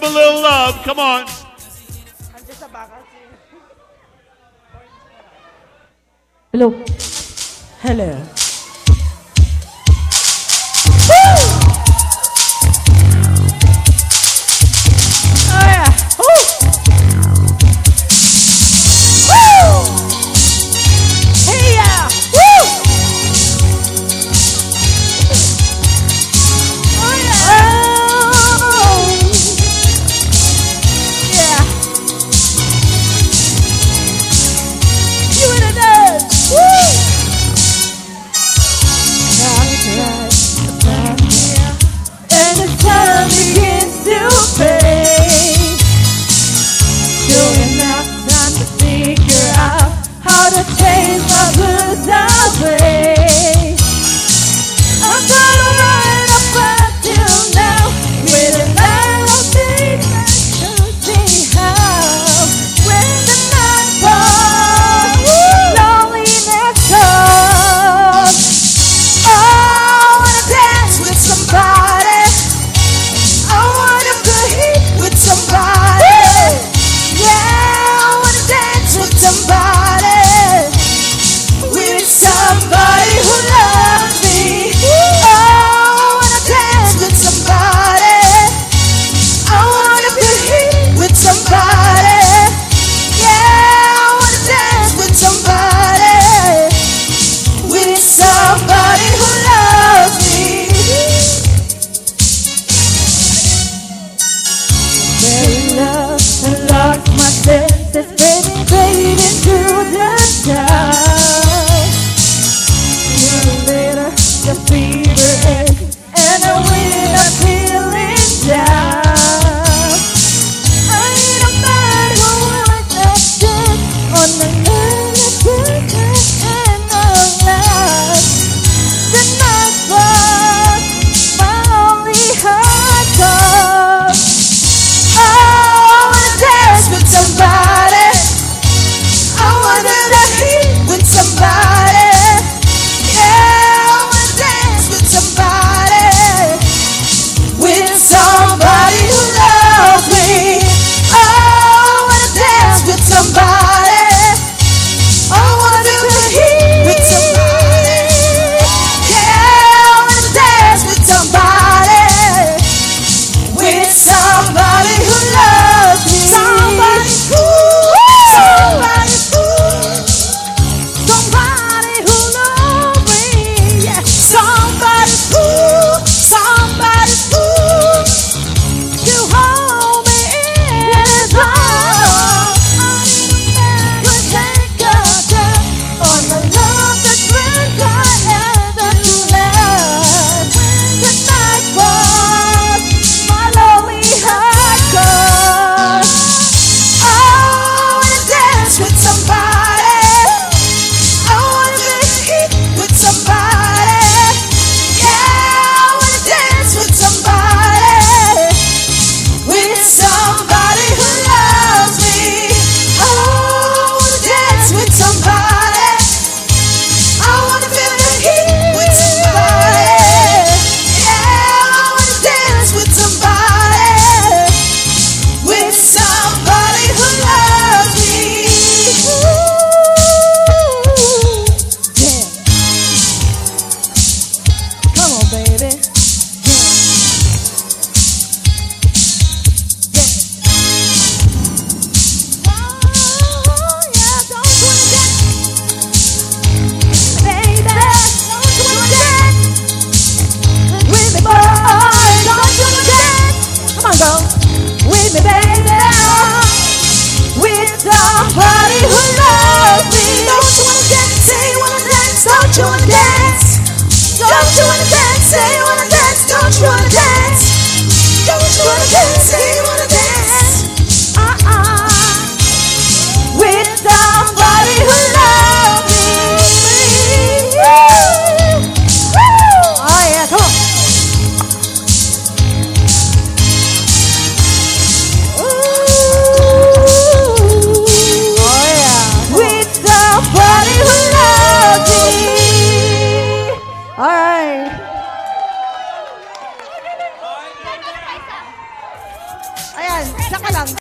a little love. Come on. Hello. Hello. Oh yeah. Woo. Woo. Hey yeah. Woo. Oh yeah. Oh. Yeah. You in the dance. Woo. And the time begins to fade. Sure enough, time to figure out how to change my blues away. I'm gonna run up until now with a lot of things I don't see how. When the night falls, loneliness comes. Oh, I wanna dance with somebody. I wanna be with somebody. Yeah, I wanna dance with somebody. With somebody who loves me. Oh, I wanna dance with somebody. I wanna be with somebody. Yeah, I wanna dance with somebody. With somebody who loves me. Very love and lost my senses, baby, fade into the dark. Years later, the fever ends, and I wake up feeling down. I need a man who will accept it on the limit and the last. The night was my only heart call. Oh, I wanna dance with somebody. I wanna be with somebody. Yeah, I wanna dance with somebody. With somebody who loves me. Oh, I wanna dance with somebody. I wanna be with somebody. Yeah, I wanna dance with somebody. With somebody who loves me. Somebody who, somebody who, somebody who loves me. Yeah, somebody who, somebody who, to hold me in his arms. I need a man who take control on the love that brings forever to last. The night was my lonely heart calls. Oh, I wanna dance with somebody. I wanna be with somebody. Yeah, I wanna dance with somebody. With somebody who loves me. Oh, I wanna dance with somebody. I wanna feel the heat with somebody. Yeah, I wanna dance with somebody. With somebody who loves me. Yeah. Come on, baby. Oh, yeah, don't you wanna dance? Baby, don't you wanna dance? With me, boy, don't you wanna dance? Come on, girl. With me, baby. With somebody who loves me. Don't you wanna dance? Say you wanna dance. Don't you wanna dance? Don't you wanna dance? Say you wanna dance. Don't you wanna dance? Don't you wanna dance? Say you wanna dance. With somebody who loves me. Oh yeah, come on. Oh yeah. With somebody who loves me. All right. Ayan, saka lang.